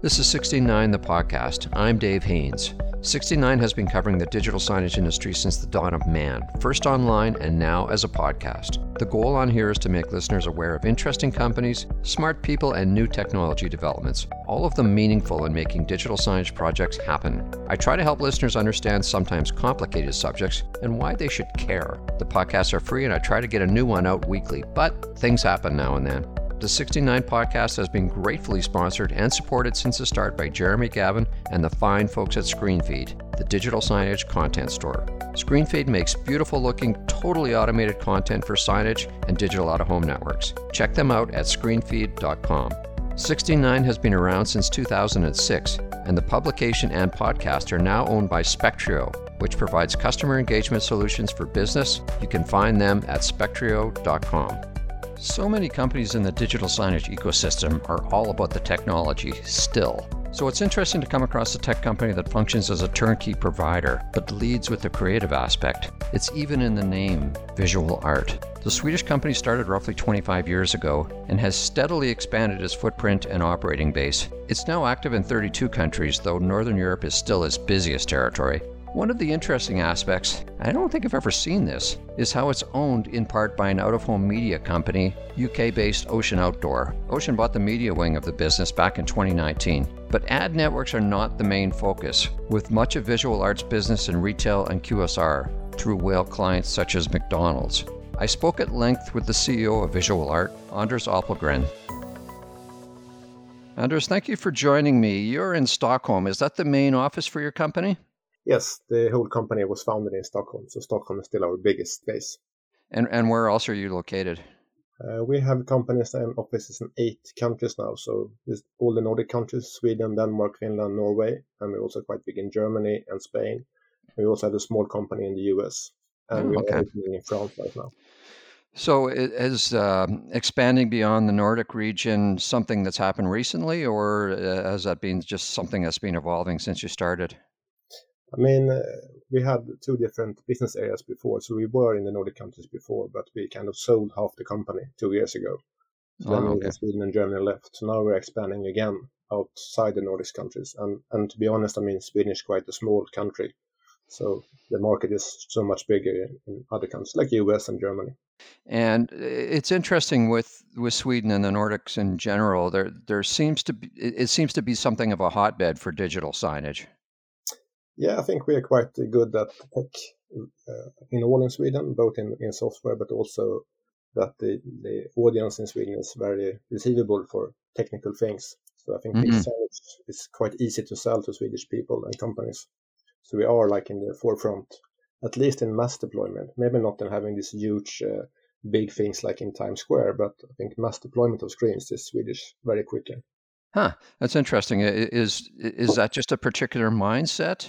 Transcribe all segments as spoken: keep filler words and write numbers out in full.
This is sixty-nine, the podcast. I'm Dave Haynes. sixty-nine has been covering the digital signage industry since the dawn of man, first online and now as a podcast. The goal on here is to make listeners aware of interesting companies, smart people, and new technology developments, all of them meaningful in making digital signage projects happen. I try to help listeners understand sometimes complicated subjects and why they should care. The podcasts are free and I try to get a new one out weekly, but things happen now and then. The sixty-nine podcast has been gratefully sponsored and supported since the start by Jeremy Gavin and the fine folks at ScreenFeed, the digital signage content store. ScreenFeed makes beautiful looking, totally automated content for signage and digital out-of-home networks. Check them out at screenfeed dot com. sixty-nine has been around since two thousand six, and the publication and podcast are now owned by Spectrio, which provides customer engagement solutions for business. You can find them at spectrio dot com. So many companies in the digital signage ecosystem are all about the technology still. So it's interesting to come across a tech company that functions as a turnkey provider, but leads with the creative aspect. It's even in the name, Visual Art. The Swedish company started roughly twenty-five years ago and has steadily expanded its footprint and operating base. It's now active in thirty-two countries, though Northern Europe is still its busiest territory. One of the interesting aspects, I don't think I've ever seen this, is how it's owned in part by an out-of-home media company, U K-based Ocean Outdoor. Ocean bought the media wing of the business back in twenty nineteen. But ad networks are not the main focus, with much of Visual Art's business in retail and Q S R through whale clients such as McDonald's. I spoke at length with the C E O of Visual Art, Anders Appelgren. Anders, thank you for joining me. You're in Stockholm. Is that the main office for your company? Yes, the whole company was founded in Stockholm, so Stockholm is still our biggest base. And and where else are you located? Uh, we have companies and offices in eight countries now, so this, all the Nordic countries, Sweden, Denmark, Finland, Norway, and we're also quite big in Germany and Spain. We also have a small company in the U S, and oh, we okay. are opening in France right now. So is uh, expanding beyond the Nordic region something that's happened recently, or uh, has that been just something that's been evolving since you started? I mean, uh, we had two different business areas before, so we were in the Nordic countries before, but we kind of sold half the company two years ago. So oh, then okay. Sweden and Germany left. So now we're expanding again outside the Nordic countries. And, and to be honest, I mean, Sweden is quite a small country. So the market is so much bigger in other countries like U S and Germany. And it's interesting with, with Sweden and the Nordics in general, there there seems to be, it seems to be something of a hotbed for digital signage. Yeah, I think we are quite good at tech uh, in all in Sweden, both in, in software, but also that the, the audience in Sweden is very receivable for technical things. So I think mm-hmm. this is quite easy to sell to Swedish people and companies. So we are like in the forefront, at least in mass deployment. Maybe not in having these huge, uh, big things like in Times Square, but I think mass deployment of screens is Swedish very quickly. Huh, that's interesting. Is is that just a particular mindset?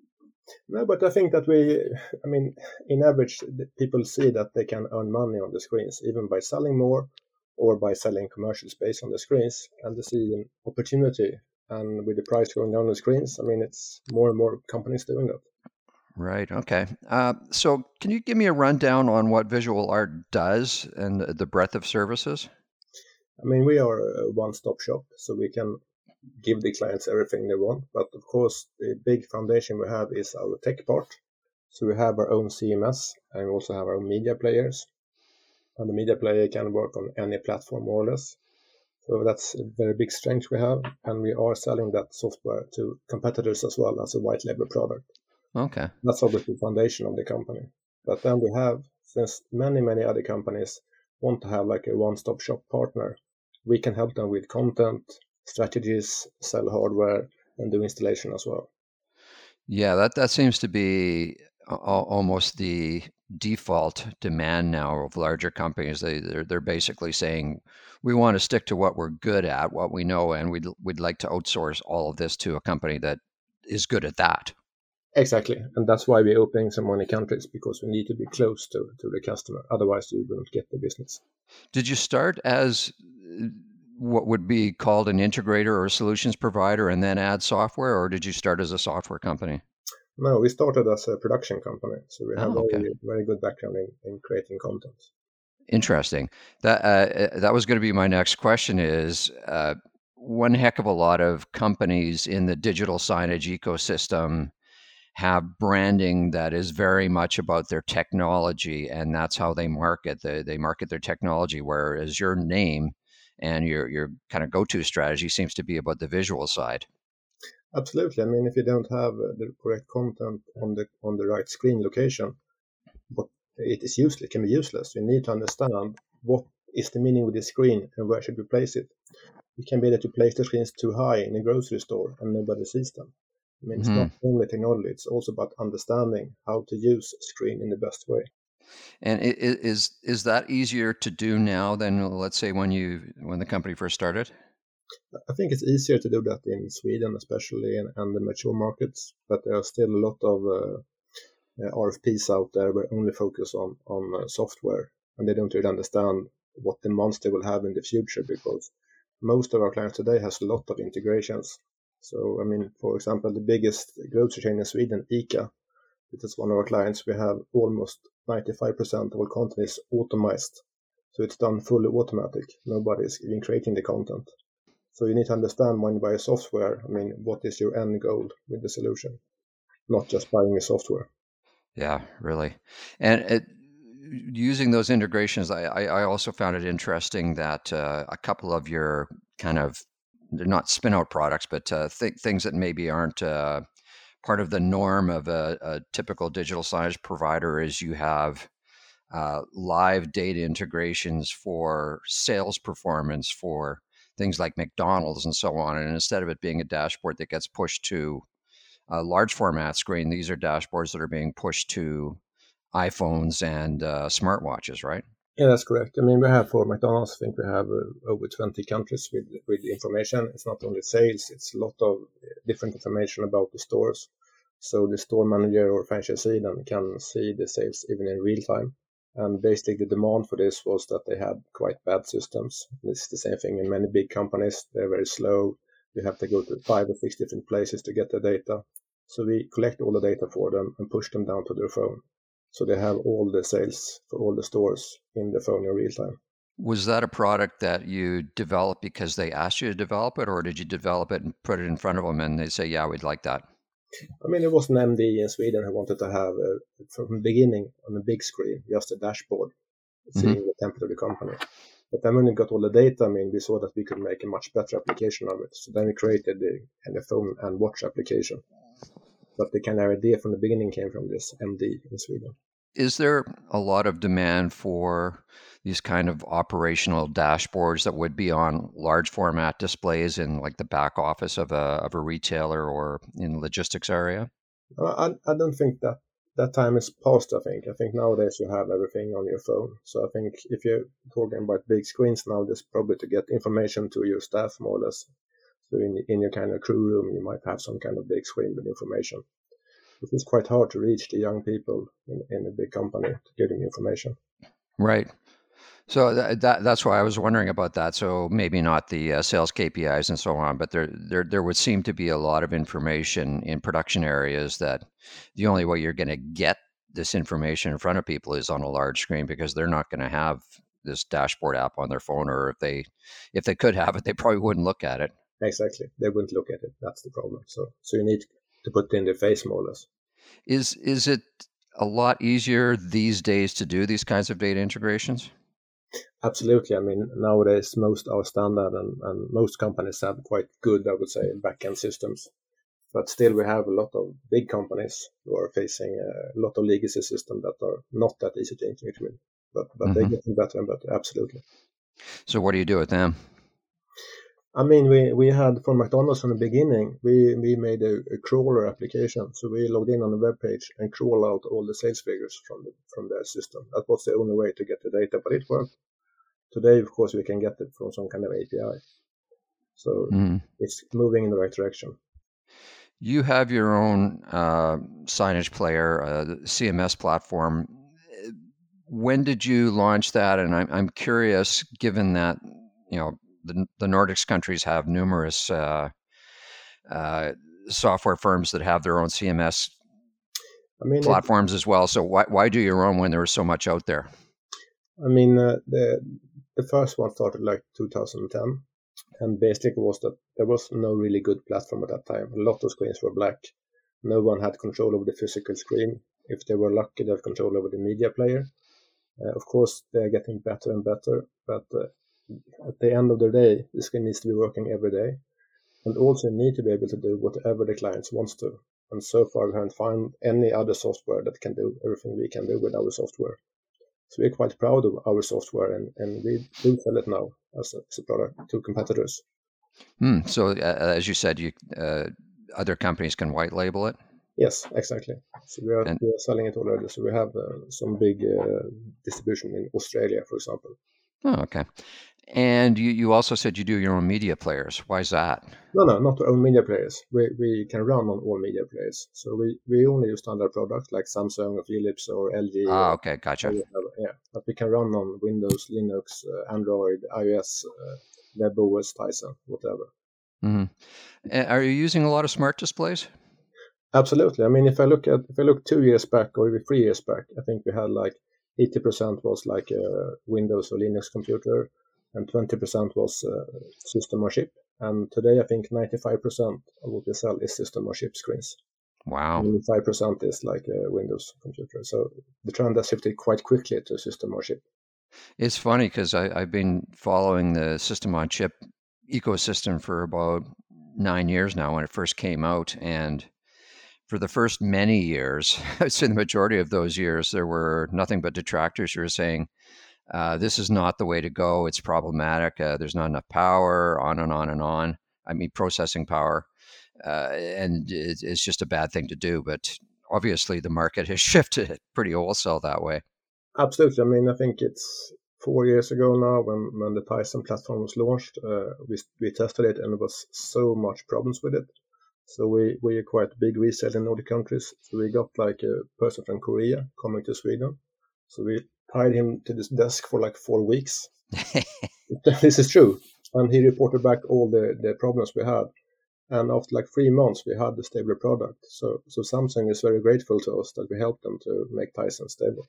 No, but I think that we, I mean, in average, people see that they can earn money on the screens, even by selling more or by selling commercial space on the screens, and they see an opportunity. And with the price going down on the screens, I mean, it's more and more companies doing that. Right. Okay. Uh, so can you give me a rundown on what Visual Art does and the breadth of services? I mean, we are a one-stop shop, so we can give the clients everything they want. But of course, the big foundation we have is our tech part. So we have our own C M S, and we also have our own media players. And the media player can work on any platform more or less. So that's a very big strength we have. And we are selling that software to competitors as well as a white label product. Okay. That's obviously the foundation of the company. But then we have, since many, many other companies want to have like a one-stop shop partner, we can help them with content, strategies, sell hardware, and do installation as well. Yeah, that, that seems to be a- almost the default demand now of larger companies. They they're, they're basically saying we want to stick to what we're good at, what we know, and we'd we'd like to outsource all of this to a company that is good at that. Exactly, and that's why we're opening so many countries, because we need to be close to, to the customer. Otherwise, you won't get the business. Did you start as what would be called an integrator or a solutions provider and then add software, or did you start as a software company? No, we started as a production company, so we have oh, okay. very, very good background in, in creating content. Interesting. That uh, that was going to be my next question is, uh, one heck of a lot of companies in the digital signage ecosystem have branding that is very much about their technology, and that's how they market. They, they market their technology, whereas your name and your your kind of go-to strategy seems to be about the visual side. Absolutely. I mean, if you don't have the correct content on the on the right screen location, but it is useless. It can be useless. You need to understand what is the meaning with the screen and where should we place it. You can be able to place the screens too high in a grocery store and nobody sees them. I mean, it's Mm-hmm. not only technology; it's also about understanding how to use a screen in the best way. And i- i- is is that easier to do now than, let's say, when you when the company first started? I think it's easier to do that in Sweden, especially in, and the mature markets, but there are still a lot of uh, uh, R F Ps out there where only focus on on uh, software, and they don't really understand what demands they will have in the future, because most of our clients today has a lot of integrations. So, I mean, for example, the biggest grocery chain in Sweden, ICA, it is one of our clients. We have almost ninety-five percent of our content is automized. So it's done fully automatic. Nobody is even creating the content. So you need to understand when you buy a software, I mean, what is your end goal with the solution, not just buying a software. Yeah, really. And it, using those integrations, I, I I also found it interesting that uh, a couple of your kind of, they're not spin-out products, but uh, th- things that maybe aren't uh, part of the norm of a, a typical digital signage provider is you have uh, live data integrations for sales performance for things like McDonald's and so on. And instead of it being a dashboard that gets pushed to a large format screen, these are dashboards that are being pushed to iPhones and uh, smartwatches, right? Yeah, that's correct. I mean, we have for McDonald's, I think we have uh, over twenty countries with with information. It's not only sales; it's a lot of different information about the stores. So the store manager or franchisee then can see the sales even in real time. And basically, the demand for this was that they had quite bad systems. It's the same thing in many big companies. They're very slow. You have to go to five or six different places to get the data. So we collect all the data for them and push them down to their phone. So they have all the sales for all the stores in the phone in real time. Was that a product that you developed because they asked you to develop it, or did you develop it and put it in front of them and they say, yeah, we'd like that? I mean, it was an M D in Sweden who wanted to have, a, from the beginning, on a big screen, just a dashboard, seeing Mm-hmm. the template of the company. But then when we got all the data, I mean, we saw that we could make a much better application of it. So then we created the kind of phone and watch application. But the kind of idea from the beginning came from this M D in Sweden. Is there a lot of demand for these kind of operational dashboards that would be on large format displays in like the back office of a of a retailer or in logistics area? I, I don't think that that time is past, I think. I think nowadays you have everything on your phone. So I think if you're talking about big screens now, there's probably to get information to your staff more or less. So in, in your kind of crew room, you might have some kind of big screen with information. It is quite hard to reach the young people in, in a big company to give them information. Right. So that, that that's why I was wondering about that. So maybe not the uh, sales K P Is and so on, but there there there would seem to be a lot of information in production areas that the only way you're going to get this information in front of people is on a large screen, because they're not going to have this dashboard app on their phone, or if they if they could have it, they probably wouldn't look at it. Exactly. They wouldn't look at it. That's the problem. So so you need to put in their face more or less. Is is it a lot easier these days to do these kinds of data integrations? Absolutely. I mean, nowadays most are standard, and, and most companies have quite good, I would say, backend systems. But still, we have a lot of big companies who are facing a lot of legacy systems that are not that easy to integrate with. But but they're Hmm. getting better and better. Absolutely. So what do you do with them? I mean, we, we had from McDonald's from the beginning, we, we made a, a crawler application. So we logged in on the web page and crawl out all the sales figures from the, from their system. That was the only way to get the data, but it worked. Today, of course, we can get it from some kind of A P I. So Mm. it's moving in the right direction. You have your own uh, signage player, uh, C M S platform. When did you launch that? And I'm I'm curious, given that you know the the Nordics countries have numerous uh, uh, software firms that have their own C M S I mean, it, platforms as well. So why why do your own when there was so much out there? I mean, uh, the the first one started like two thousand ten, and basically was that there was no really good platform at that time. A lot of screens were black. No one had control over the physical screen. If they were lucky, they had control over the media player. Uh, of course, they're getting better and better, but uh, at the end of the day, the screen needs to be working every day, and also need to be able to do whatever the clients wants to. And so far, we haven't found any other software that can do everything we can do with our software. So we're quite proud of our software, and, and we do sell it now as a, as a product to competitors. Hmm. So, uh, as you said, you uh, other companies can white label it? Yes, exactly. So we are, and, we are selling it already. So we have uh, some big uh, distribution in Australia, for example. Oh, okay. And you, you also said you do your own media players. Why is that? No, no, not our own media players. We we can run on all media players. So we, we only use standard products like Samsung or Philips or L G. Ah, or, okay, gotcha. or whatever. Yeah, but we can run on Windows, Linux, uh, Android, iOS, uh, WebOS, Tizen, whatever. Mm-hmm. Are you using a lot of smart displays? Absolutely. I mean, if I look at if I look two years back or even three years back, I think we had like eighty percent was like a Windows or Linux computer, and twenty percent was uh, system on chip. And today, I think ninety-five percent of what we sell is system on chip screens. Wow. Only five percent is like a Windows computer. So the trend has shifted quite quickly to system on chip. It's funny because I've been following the system on chip ecosystem for about nine years now when it first came out. And for the first many years, I'd say the majority of those years, there were nothing but detractors who were saying, uh, this is not the way to go. It's problematic. Uh, there's not enough power, on and on and on. I mean, processing power. Uh, and it, it's just a bad thing to do. But obviously, the market has shifted pretty wholesale that way. Absolutely. I mean, I think it's four years ago now when, when the Tizen platform was launched. Uh, we, we tested it and there was so much problems with it. So we, we are quite big resale in Nordic countries. So we got like a person from Korea coming to Sweden. So we tied him to this desk for like four weeks. This is true. And he reported back all the, the problems we had. And after like three months, we had the stable product. So so Samsung is very grateful to us that we helped them to make Tizen stable.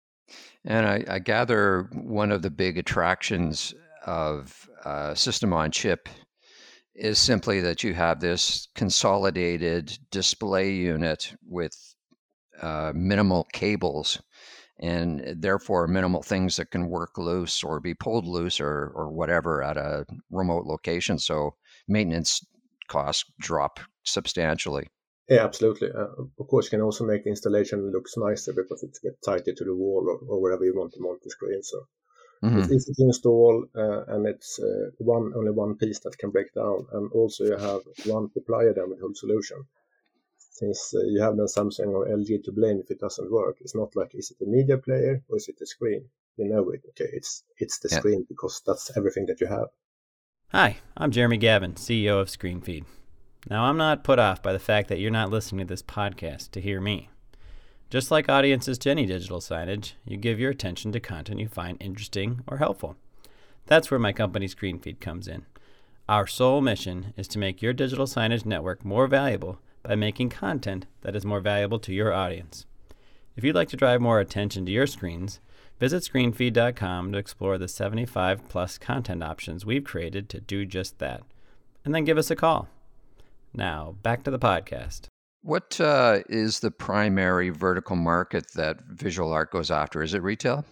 And I, I gather one of the big attractions of uh, system on chip is simply that you have this consolidated display unit with uh, minimal cables and therefore minimal things that can work loose or be pulled loose or, or whatever at a remote location. So maintenance costs drop substantially. Yeah, absolutely. Uh, of course, you can also make the installation looks nicer because it gets tighter to the wall or, or wherever you want to mount the screen. So mm-hmm. It's easy to install, uh, and it's uh, one only one piece that can break down. And also, you have one supplier then with the whole solution. Since uh, you have then Samsung or L G to blame if it doesn't work, it's not like is it a media player or is it the screen? You know it. Okay, it's it's the yeah. screen because that's everything that you have. Hi, I'm Jeremy Gavin, C E O of ScreenFeed. Now, I'm not put off by the fact that you're not listening to this podcast to hear me. Just like audiences to any digital signage, you give your attention to content you find interesting or helpful. That's where my company ScreenFeed comes in. Our sole mission is to make your digital signage network more valuable by making content that is more valuable to your audience. If you'd like to drive more attention to your screens, visit screenfeed dot com to explore the seventy-five plus content options we've created to do just that. And then give us a call. Now, back to the podcast. What uh, is the primary vertical market that Visual Art goes after? Is it retail?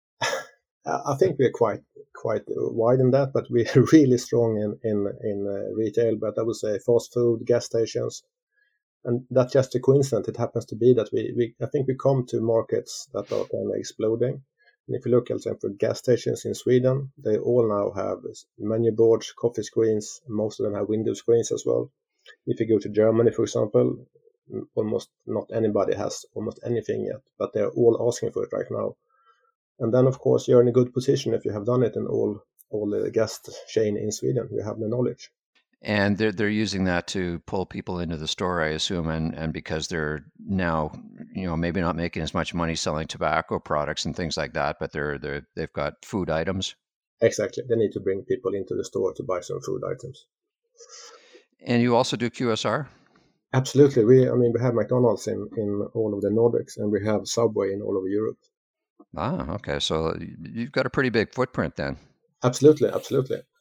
I think we're quite quite wide in that, but we're really strong in in, in uh, retail. But I would say fast food, gas stations, and that's just a coincidence. It happens to be that we, we I think we come to markets that are kind of exploding. And if you look, for example, gas stations in Sweden, they all now have menu boards, coffee screens. Most of them have window screens as well. If you go to Germany, for example, almost not anybody has almost anything yet, but they're all asking for it right now. And then, of course, you're in a good position if you have done it in all all the gas chain in Sweden. You have the knowledge. And they're they're using that to pull people into the store, I assume, and, and because they're now, you know, maybe not making as much money selling tobacco products and things like that, but they're they're they've got food items. Exactly, they need to bring people into the store to buy some food items. And you also do Q S R? Absolutely. We, I mean, we have McDonald's in, in all of the Nordics, and we have Subway in all over Europe. Ah, okay. So you've got a pretty big footprint then. Absolutely, absolutely.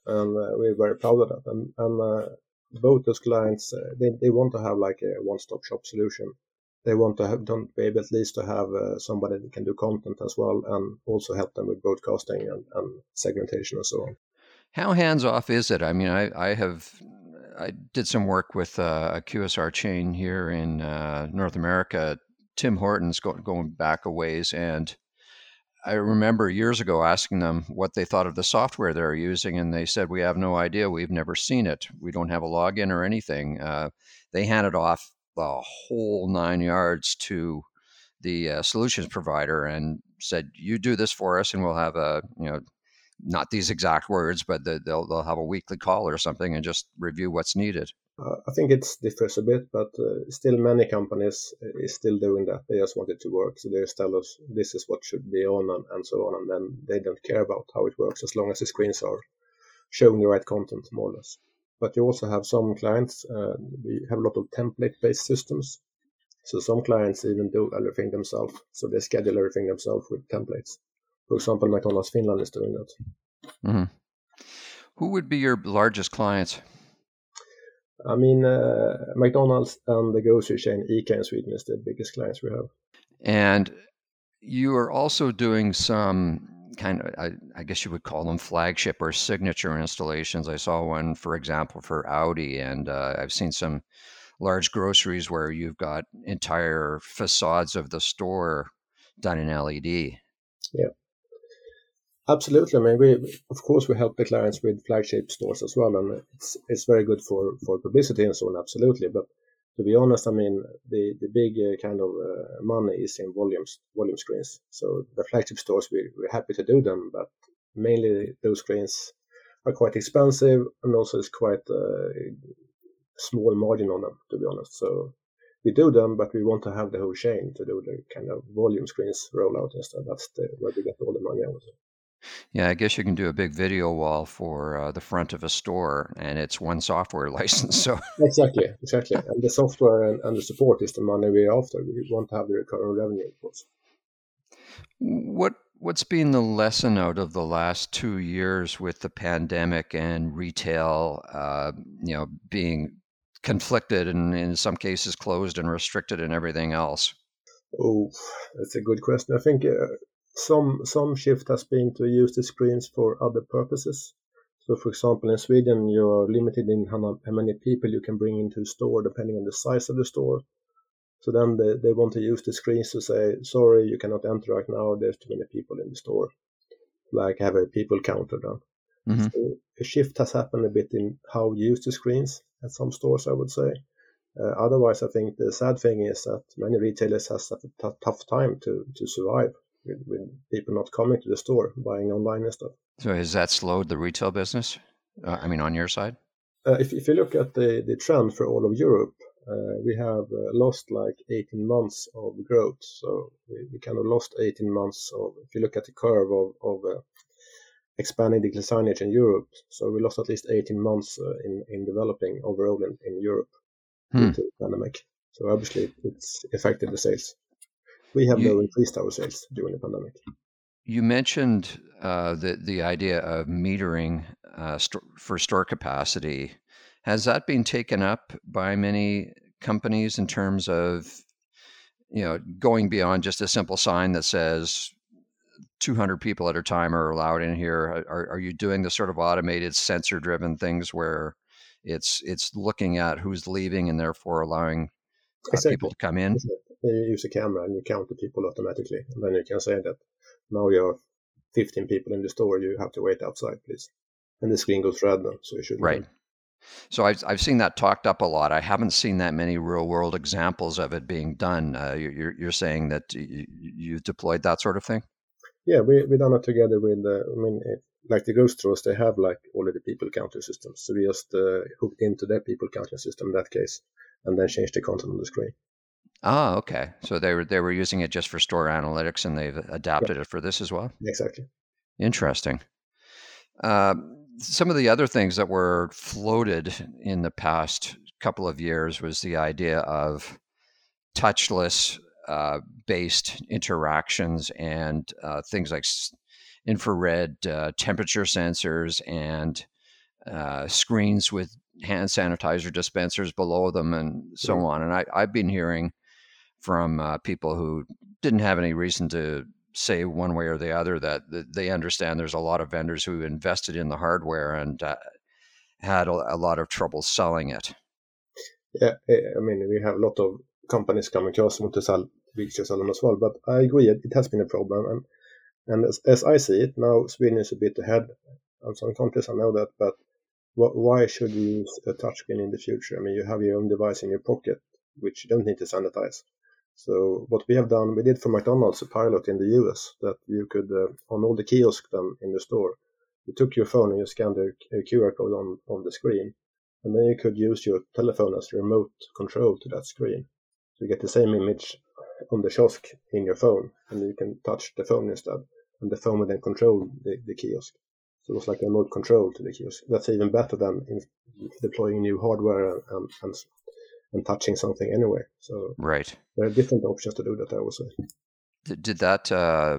and uh, we're very proud of that. And, and uh, both those clients, uh, they, they want to have like a one-stop shop solution. They want to have, don't be able at least to have uh, somebody that can do content as well, and also help them with broadcasting and, and segmentation and so on. How hands-off is it? I mean, I, I have, I did some work with uh, a Q S R chain here in uh, North America, Tim Hortons, go, going back a ways, and I remember years ago asking them what they thought of the software they're using, and they said, we have no idea. We've never seen it. We don't have a login or anything. Uh, they handed off the whole nine yards to the uh, solutions provider and said, you do this for us, and we'll have a, you know, not these exact words, but the, they'll they'll have a weekly call or something and just review what's needed. Uh, I think it differs a bit, but uh, still many companies is still doing that. They just want it to work. So they just tell us this is what should be on and, and so on. And then they don't care about how it works as long as the screens are showing the right content, more or less. But you also have some clients, uh, we have a lot of template-based systems. So some clients even do everything themselves. So they schedule everything themselves with templates. For example, McDonald's Finland is doing that. Mm-hmm. Who would be your largest clients? I mean, uh, McDonald's and the grocery chain ICA in Sweden is the biggest clients we have. And you are also doing some kind of, I, I guess you would call them flagship or signature installations. I saw one, for example, for Audi, and uh, I've seen some large groceries where you've got entire facades of the store done in L E D. Yeah. Absolutely. I mean, we of course we help the clients with flagship stores as well, and it's it's very good for, for publicity and so on. Absolutely, but to be honest, I mean the the big uh, kind of uh, money is in volumes volume screens. So the flagship stores we we're happy to do them, but mainly those screens are quite expensive, and also it's quite a small margin on them, to be honest. So we do them, but we want to have the whole chain to do the kind of volume screens rollout instead. That's the, where we get all the money out. Yeah, I guess you can do a big video wall for uh, the front of a store, and it's one software license. So exactly, exactly. And the software and, and the support is the money we're after. We want to have the recurring revenue, of course. What what's been the lesson out of the last two years with the pandemic and retail, uh, you know, being conflicted and in some cases closed and restricted and everything else? Oh, that's a good question. I think. Uh, Some some shift has been to use the screens for other purposes. So, for example, in Sweden, you're limited in how many people you can bring into a store depending on the size of the store. So then they, they want to use the screens to say, sorry, you cannot enter right now. There's too many people in the store. Like have a people counter then. Mm-hmm. So a shift has happened a bit in how we use the screens at some stores, I would say. Uh, otherwise, I think the sad thing is that many retailers have a t- tough time to, to survive. With, with people not coming to the store, buying online and stuff. So has that slowed the retail business? Uh, I mean, on your side? Uh, if, if you look at the, the trend for all of Europe, uh, we have uh, lost like eighteen months of growth. So we, we kind of lost eighteen months of, if you look at the curve of, of uh, expanding digital signage in Europe, so we lost at least eighteen months uh, in, in developing overall in, in Europe hmm. due to the pandemic. So obviously it's affected the sales. We have you, no increased our sales during the pandemic. You mentioned uh, the the idea of metering uh, st- for store capacity. Has that been taken up by many companies in terms of, you know, going beyond just a simple sign that says two hundred people at a time are allowed in here? Are are you doing the sort of automated sensor-driven things where it's it's looking at who's leaving and therefore allowing uh, exactly. people to come in? Exactly. You use a camera and you count the people automatically. And then you can say that now you have fifteen people in the store, you have to wait outside, please. And the screen goes red then, so you shouldn't. Right. So I've, I've seen that talked up a lot. I haven't seen that many real world examples of it being done. Uh, you're, you're saying that you, you've deployed that sort of thing? Yeah, we, we've done it together with, uh, I mean, if, like the grocery stores, they have like already people counting systems. So we just uh, hooked into their people counting system in that case, and then changed the content on the screen. Ah, okay. So they were they were using it just for store analytics, and they've adapted yeah. it for this as well? Exactly. Interesting. Uh, some of the other things that were floated in the past couple of years was the idea of touchless uh, based interactions and uh, things like infrared uh, temperature sensors and uh, screens with hand sanitizer dispensers below them and so mm. on. And I, I've been hearing from uh, people who didn't have any reason to say one way or the other that, that they understand there's a lot of vendors who invested in the hardware and uh, had a, a lot of trouble selling it. Yeah, I mean, we have a lot of companies coming to us want to sell, we should sell them as well, but I agree, it has been a problem. And, and as, as I see it, now Sweden is a bit ahead on some countries, I know that, but what, why should you use a touchscreen in the future? I mean, you have your own device in your pocket, which you don't need to sanitize. So what we have done, we did for McDonald's a pilot in the U S that you could, uh, on all the kiosks then in the store, you took your phone and you scanned a Q R code on, on the screen, and then you could use your telephone as remote control to that screen. So you get the same image on the kiosk in your phone, and you can touch the phone instead, and the phone will then control the, the kiosk. So it's like a remote control to the kiosk. That's even better than in deploying new hardware and, and and touching something anyway. So right. There are different options to do that, I would say. Did, did that uh,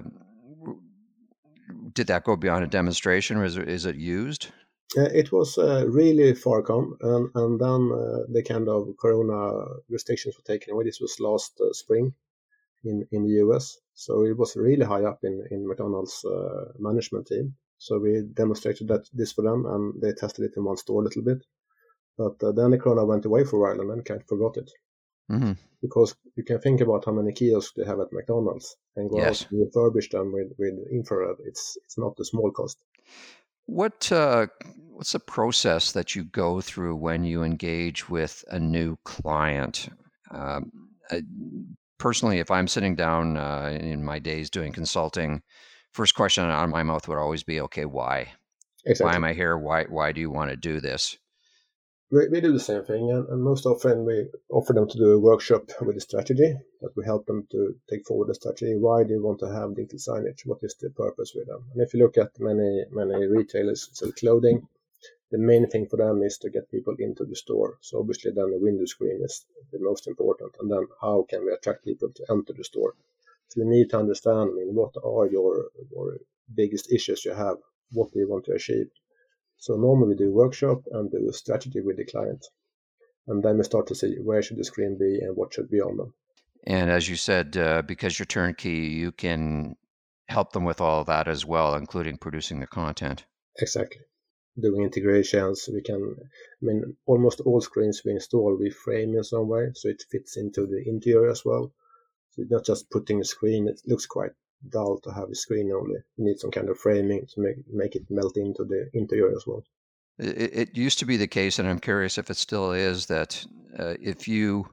did that go beyond a demonstration, or is it, is it used? Uh, it was uh, really far come, and, and then uh, the kind of corona restrictions were taken away. This was last uh, spring in, in the U S. So it was really high up in, in McDonald's uh, management team. So we demonstrated that this for them, and they tested it in one store a little bit. But uh, then the corona went away for a while, and then kind of forgot it. Mm-hmm. Because you can think about how many kiosks they have at McDonald's and go yes. out and refurbish them with, with infrared. It's it's not a small cost. What uh, what's the process that you go through when you engage with a new client? Um, I, personally, if I'm sitting down uh, in my days doing consulting, first question out of my mouth would always be, okay, why? Exactly. Why am I here? Why why do you want to do this? We, we do the same thing, and, and most often we offer them to do a workshop with a strategy, that we help them to take forward the strategy. Why do you want to have digital signage? What is the purpose with them? And if you look at many many retailers sell clothing, the main thing for them is to get people into the store. So obviously then the window screen is the most important, and then how can we attract people to enter the store? So you need to understand, I mean, what are your, your biggest issues you have? What do you want to achieve? So normally we do a workshop and do a strategy with the client. And then we start to see where should the screen be and what should be on them. And as you said, uh, because you're turnkey, you can help them with all of that as well, including producing the content. Exactly. Doing integrations, we can, I mean, almost all screens we install, we frame in some way, so it fits into the interior as well. So it's not just putting a screen, it looks quite dull to have a screen only. You need some kind of framing to make make it melt into the interior as well. It, it used to be the case, and I'm curious if it still is, that uh, if you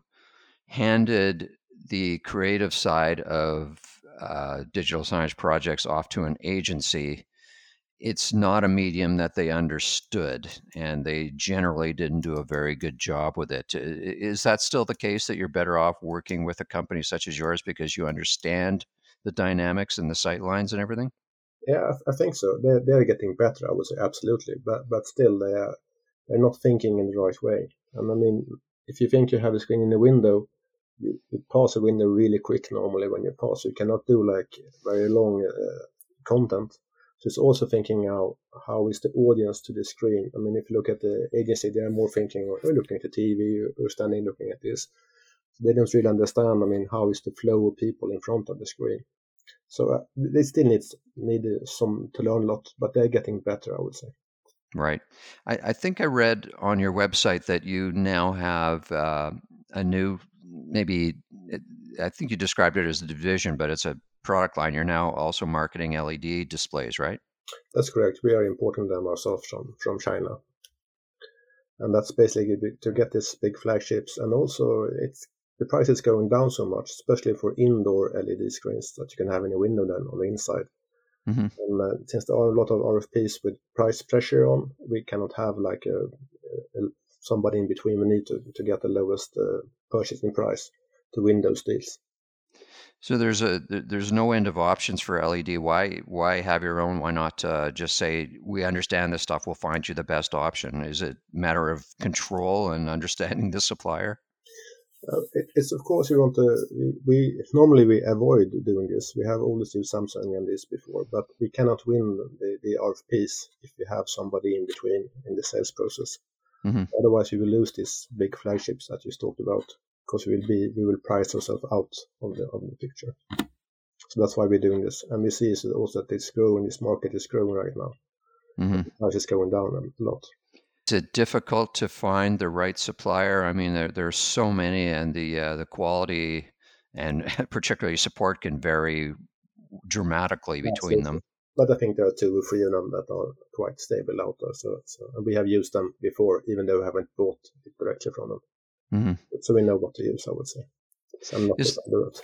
handed the creative side of uh, digital signage projects off to an agency, it's not a medium that they understood, and they generally didn't do a very good job with it. Is that still the case, that you're better off working with a company such as yours because you understand the dynamics and the sight lines and everything? Yeah, I think so. They're, they're getting better, I would say, absolutely. But but still, they are, they're not thinking in the right way. And I mean, if you think you have a screen in a window, you, you pass a window really quick normally when you pass. You cannot do like very long uh, content. So it's also thinking how, how is the audience to the screen. I mean, if you look at the agency, they are more thinking, oh, we're looking at the T V, or standing looking at this. So they don't really understand, I mean, how is the flow of people in front of the screen. So uh, they still need, need some to learn a lot, but they're getting better, I would say. Right. I, I think I read on your website that you now have uh, a new, maybe, I think you described it as a division, but it's a product line. You're now also marketing L E D displays, right? That's correct. We are importing them ourselves from, from China. And that's basically to get these big flagships. And also, it's the price is going down so much, especially for indoor L E D screens that you can have in a window then on the inside. Mm-hmm. And uh, since there are a lot of R F Ps with price pressure on, we cannot have like a, a somebody in between. We need to, to get the lowest uh, purchasing price to win those deals. So there's a there's no end of options for L E D. Why why have your own? Why not uh, just say, we understand this stuff, we'll find you the best option? Is it a matter of control and understanding the supplier? Uh, it, it's of course we want to. We, we normally we avoid doing this. We have always used Samsung and this before, but we cannot win the, the R F Ps if we have somebody in between in the sales process. Mm-hmm. Otherwise, we will lose these big flagships that you talked about because we will be we will price ourselves out of the of the picture. So that's why we're doing this, and we see also that it's growing. This market is growing right now. Mm-hmm. The price is going down a lot. Is it difficult to find the right supplier? I mean, there there's so many, and the uh, the quality and particularly support can vary dramatically between Absolutely. them. But I think there are two or three of them that are quite stable out there. So, so and we have used them before, even though we haven't bought it directly from them. Mm-hmm. So we know what to use, I would say. So I'm not is,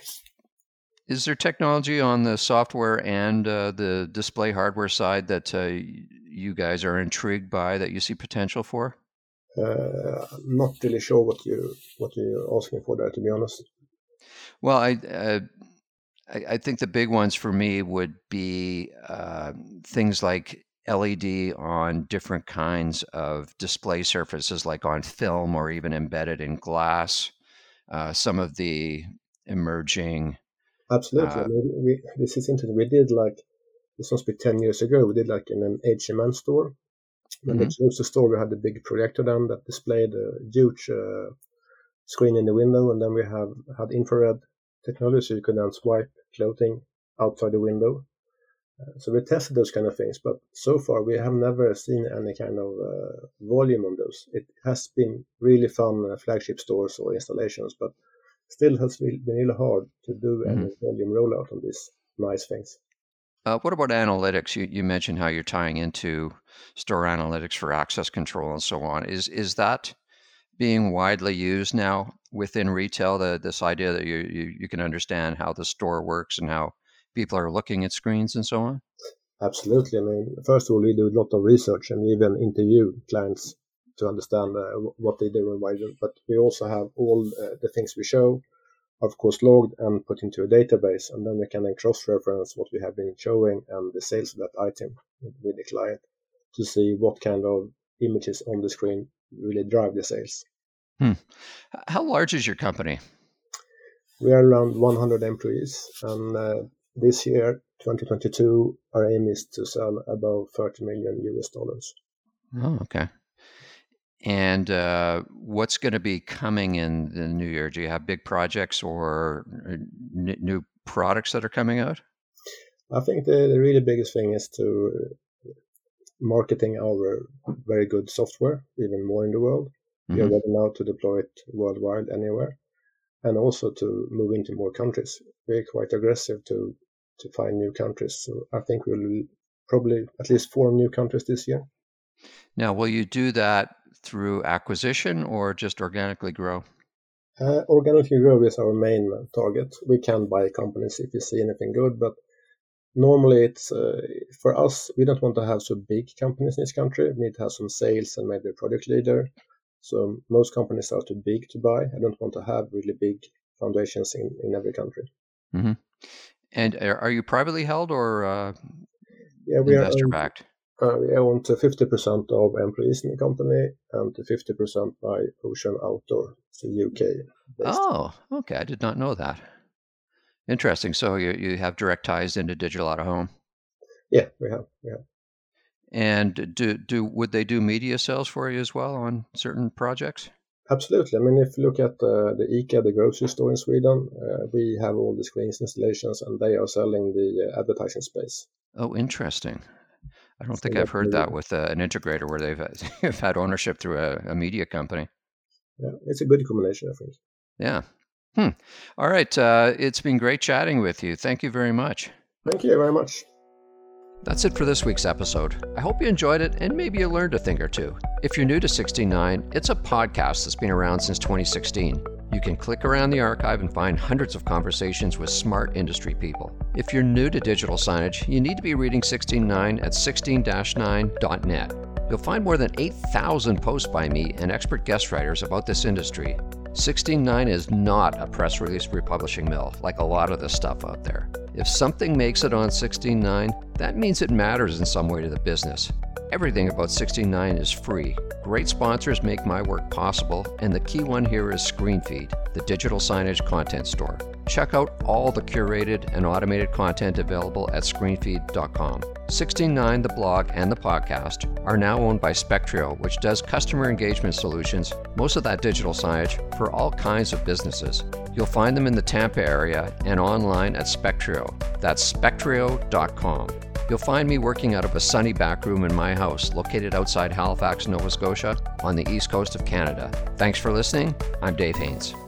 is there technology on the software and uh, the display hardware side that uh, you guys are intrigued by, that you see potential for? Uh, I'm not really sure what you what you're asking for there, to be honest. Well, I. Uh, I think the big ones for me would be uh, things like L E D on different kinds of display surfaces, like on film or even embedded in glass. Uh, some of the emerging. Absolutely. Uh, I mean, we, this is interesting. We did like, this must be ten years ago, we did like in an H and M store. When mm-hmm. they closed the store, we had a big projector then that displayed a huge uh, screen in the window, and then we have had infrared technology, so you could then swipe clothing outside the window. Uh, so we tested those kind of things, but so far we have never seen any kind of uh, volume on those. It has been really fun uh, flagship stores or installations, but still has been really hard to do mm-hmm. any volume rollout on these nice things. Uh, what about analytics? You, you mentioned how you're tying into store analytics for access control and so on. Is is that being widely used now within retail, the, this idea that you, you you can understand how the store works and how people are looking at screens and so on? Absolutely. I mean, first of all, we do a lot of research and we even interview clients to understand uh, what they do and why they do. But we also have all uh, the things we show, of course, logged and put into a database, and then we can then cross-reference what we have been showing and the sales of that item with the client to see what kind of images on the screen really drive the sales. Hmm. How large is your company? We are around one hundred employees, and uh, this year, twenty twenty-two, our aim is to sell about thirty million U S dollars. Oh, okay. And uh, what's going to be coming in the new year? Do you have big projects or n- new products that are coming out? I think the, the really biggest thing is to marketing our very good software even more in the world. Mm-hmm. We are ready now to deploy it worldwide anywhere, and also to move into more countries. We're quite aggressive to to find new countries. So I think we'll probably at least four new countries this year. Now, will you do that through acquisition or just organically grow? Uh, organically grow is our main target. We can buy companies if we see anything good, but normally it's uh, for us, we don't want to have so big companies in this country. We need to have some sales and maybe a product leader. So most companies are too big to buy. I don't want to have really big foundations in, in every country. Mm-hmm. And are you privately held or uh, yeah, we investor backed? Uh, we own to fifty percent of employees in the company and to fifty percent by Ocean Outdoor, it's a U K based. Oh, okay. I did not know that. Interesting. So you you have direct ties into Digital Out of Home? Yeah, we have. We have. And do do would they do media sales for you as well on certain projects? Absolutely. I mean, if you look at uh, the ICA, the grocery store in Sweden, uh, we have all the screens installations and they are selling the uh, advertising space. Oh, interesting. I don't so think I've heard that with uh, an integrator where they've, they've had ownership through a, a media company. Yeah, it's a good combination, I think. Yeah. Hmm. All right. Uh, it's been great chatting with you. Thank you very much. Thank you very much. That's it for this week's episode. I hope you enjoyed it and maybe you learned a thing or two. If you're new to sixty-nine, it's a podcast that's been around since twenty sixteen. You can click around the archive and find hundreds of conversations with smart industry people. If you're new to digital signage, you need to be reading sixteen-nine at sixteen dash nine dot net. You'll find more than eight thousand posts by me and expert guest writers about this industry. sixteen-nine is not a press release republishing mill like a lot of the stuff out there. If something makes it on sixteen-nine, that means it matters in some way to the business. Everything about sixty-nine is free. Great sponsors make my work possible, and the key one here is ScreenFeed, the digital signage content store. Check out all the curated and automated content available at screenfeed dot com. sixty-nine, the blog, and the podcast are now owned by Spectrio, which does customer engagement solutions, most of that digital signage, for all kinds of businesses. You'll find them in the Tampa area and online at Spectrio. That's spectrio dot com. You'll find me working out of a sunny back room in my house, located outside Halifax, Nova Scotia, on the east coast of Canada. Thanks for listening. I'm Dave Haynes.